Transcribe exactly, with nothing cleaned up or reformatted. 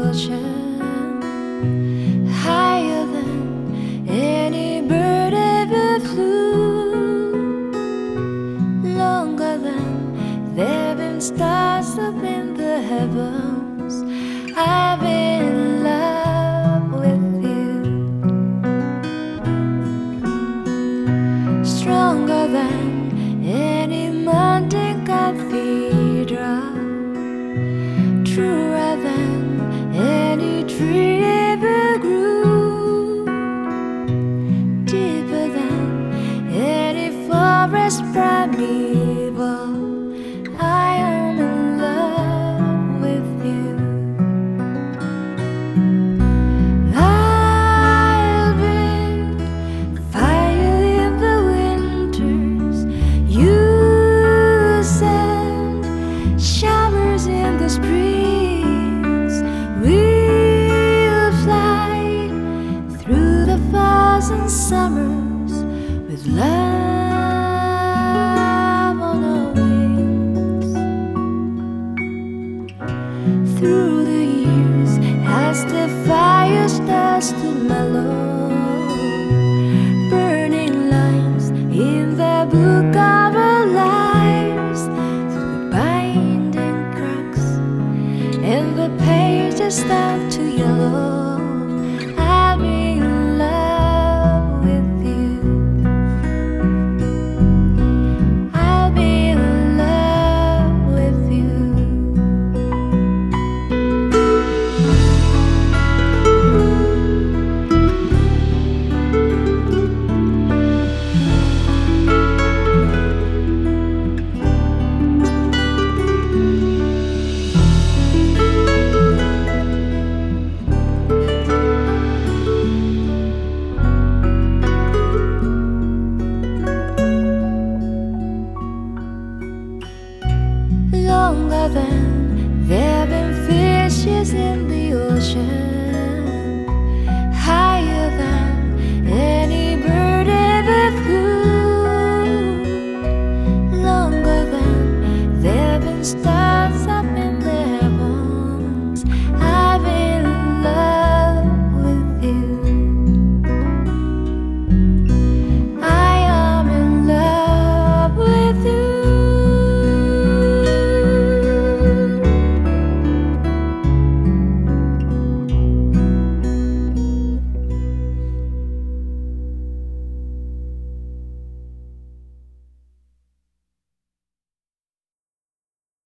ocean, higher than any bird ever flew, longer than there been stars up in the heavens. I've been in love with you, stronger than any mountain cathedral, truer than any tree ever grew, deeper than any forest primeval. I am in love with you. I'll bring fire in the winters, you send showers in the springs. We'll fly through the falls and summers with love on our wings. Through the years, as the fire starts to mellow, burning lines in the book of our lives, through the binding cracks and the pages start to yellow. I'll be in love with you. I'll be in love with you. Longer than there been fishes in